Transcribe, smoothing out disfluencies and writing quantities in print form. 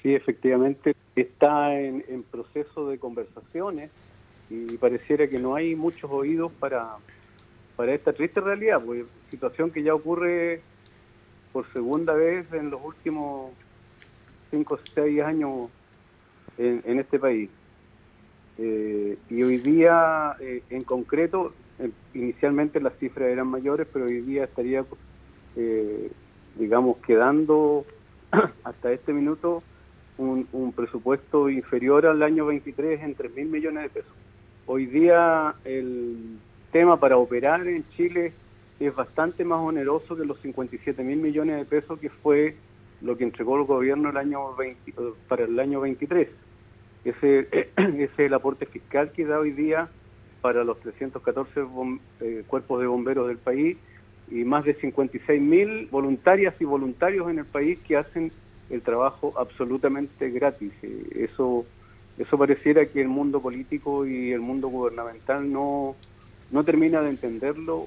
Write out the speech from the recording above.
Sí, efectivamente está en proceso de conversaciones y pareciera que no hay muchos oídos para esta triste realidad, pues situación que ya ocurre por segunda vez en los últimos 5 o 6 años en este país. Y hoy día, en concreto, inicialmente las cifras eran mayores, pero hoy día estaría, eh, digamos, quedando hasta este minuto un presupuesto inferior al año 23 en 3.000 millones de pesos. Hoy día el tema para operar en Chile es bastante más oneroso que los 57.000 millones de pesos que fue lo que entregó el gobierno el año 20, para el año 23. Ese es el aporte fiscal que da hoy día para los 314 cuerpos de bomberos del país y más de 56.000 voluntarias y voluntarios en el país que hacen el trabajo absolutamente gratis. Eso pareciera que el mundo político y el mundo gubernamental no termina de entenderlo